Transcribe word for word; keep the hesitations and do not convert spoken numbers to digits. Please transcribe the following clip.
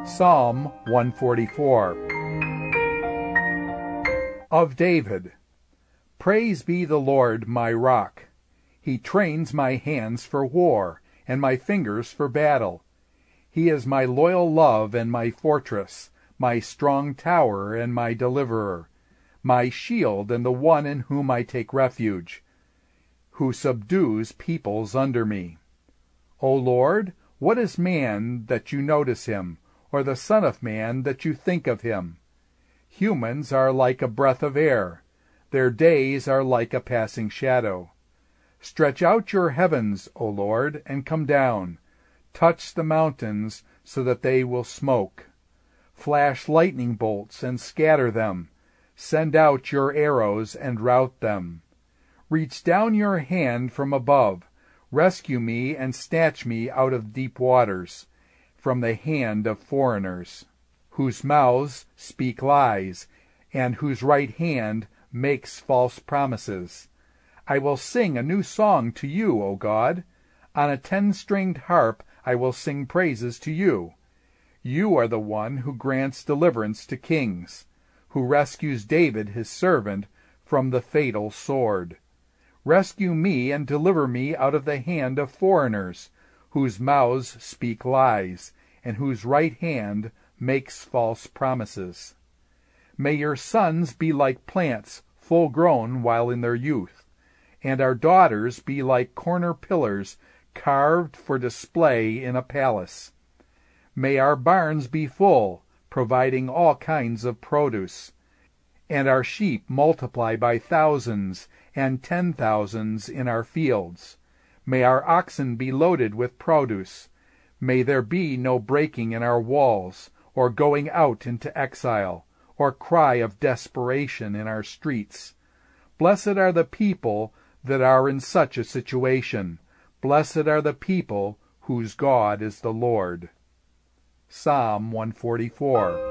Psalm one forty-four. Of David. Praise be the Lord my rock. He trains my hands for war, and my fingers for battle. He is my loyal love and my fortress, my strong tower and my deliverer, my shield and the one in whom I take refuge, who subdues peoples under me. O Lord, what is man that you notice him, or the son of man that you think of him? Humans are like a breath of air. Their days are like a passing shadow. Stretch out your heavens, O Lord, and come down. Touch the mountains so that they will smoke. Flash lightning bolts and scatter them. Send out your arrows and rout them. Reach down your hand from above. Rescue me and snatch me out of deep waters, from the hand of foreigners, whose mouths speak lies, and whose right hand makes false promises. I will sing a new song to you, O God. On a ten-stringed harp I will sing praises to you. You are the one who grants deliverance to kings, who rescues David his servant from the fatal sword. Rescue me and deliver me out of the hand of foreigners, whose mouths speak lies, and whose right hand makes false promises. May your sons be like plants full grown while in their youth, and our daughters be like corner pillars carved for display in a palace. May our barns be full, providing all kinds of produce, and our sheep multiply by thousands and ten thousands in our fields. May our oxen be loaded with produce. May there be no breaking in our walls, or going out into exile, or cry of desperation in our streets. Blessed are the people that are in such a situation. Blessed are the people whose God is the Lord. Psalm one forty-four.